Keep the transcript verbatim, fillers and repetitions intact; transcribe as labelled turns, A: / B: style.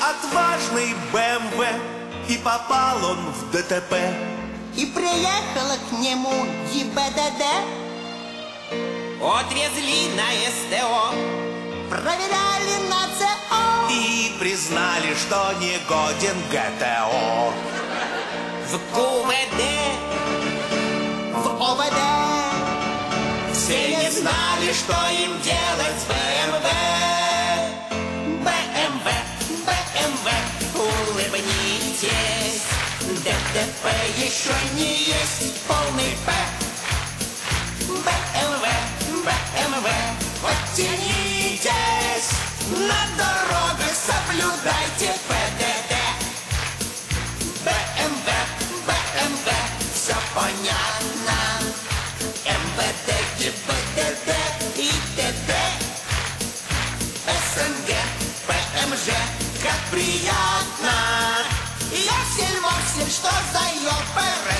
A: отважный бэ эм вэ, и попал он в дэ тэ пэ.
B: И приехала к нему гэ бэ дэ дэ.
C: Отвезли на эс тэ о,
B: проверяли на цэ о,
A: и признали, что не годен гэ тэ о.
C: в ку вэ дэ,
B: в о вэ дэ.
C: все не знали, что им делать с бэ эм вэ. бэ эм вэ, бэ эм вэ, улыбнитесь, дэ тэ пэ еще не есть полный П. бэ эм вэ, бэ эм вэ, подтянитесь, на дорогах соблюдайте пэ дэ дэ. бэ эм вэ, бэ эм вэ, все понятно. эм вэ дэ, гэ бэ дэ дэ и тэ дэ. эс эн гэ, пэ эм жэ, как приятно. Ёсель-мосель, что за ёпэр?